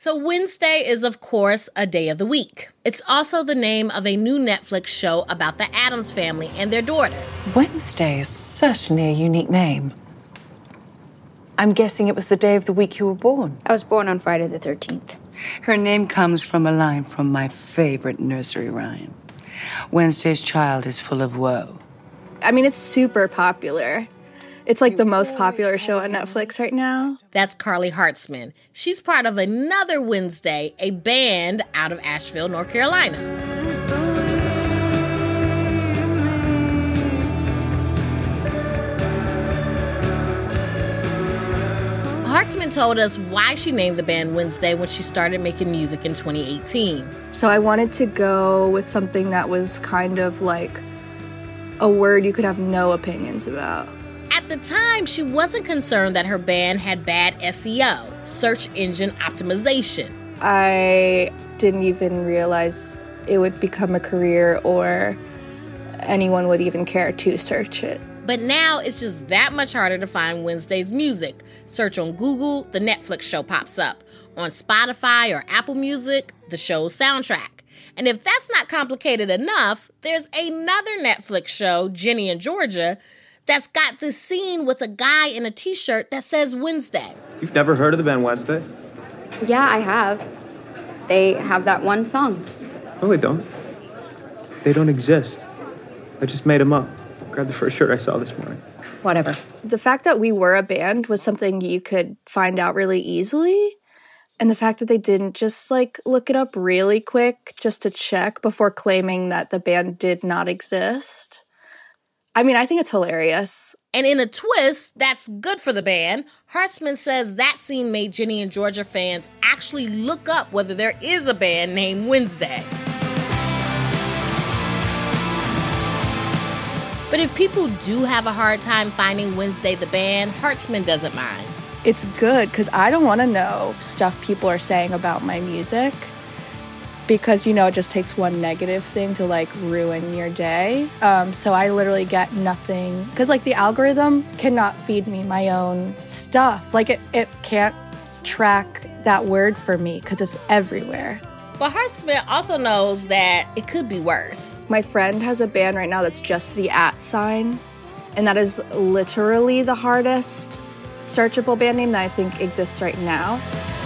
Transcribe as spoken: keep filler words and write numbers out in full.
So Wednesday is, of course, a day of the week. It's also the name of a new Netflix show about the Addams family and their daughter. Wednesday is certainly a unique name. I'm guessing it was the day of the week you were born. I was born on Friday the thirteenth. Her name comes from a line from my favorite nursery rhyme. Wednesday's child is full of woe. I mean, it's super popular. It's like the most popular show on Netflix right now. That's Carly Hartzman. She's part of Another Wednesday, a band out of Asheville, North Carolina. Hartzman told us why she named the band Wednesday when she started making music in twenty eighteen. So I wanted to go with something that was kind of like a word you could have no opinions about. At the time, she wasn't concerned that her band had bad S E O, search engine optimization. I didn't even realize it would become a career or anyone would even care to search it. But now it's just that much harder to find Wednesday's music. Search on Google, the Netflix show pops up. On Spotify or Apple Music, the show's soundtrack. And if that's not complicated enough, there's another Netflix show, Ginny and Georgia, that's got this scene with a guy in a t-shirt that says Wednesday. You've never heard of the band Wednesday? Yeah, I have. They have that one song. No, they don't. They don't exist. I just made them up. Grabbed the first shirt I saw this morning. Whatever. The fact that we were a band was something you could find out really easily. And the fact that they didn't just, like, look it up really quick just to check before claiming that the band did not exist. I mean, I think it's hilarious. And in a twist that's good for the band, Hartzman says that scene made Ginny and Georgia fans actually look up whether there is a band named Wednesday. But if people do have a hard time finding Wednesday the band, Hartzman doesn't mind. It's good because I don't want to know stuff people are saying about my music because, you know, it just takes one negative thing to, like, ruin your day. Um, so I literally get nothing because, like, the algorithm cannot feed me my own stuff. Like, it, it can't track that word for me because it's everywhere. But Hartzman also knows that it could be worse. My friend has a band right now that's just the at sign, and that is literally the hardest searchable band name that I think exists right now.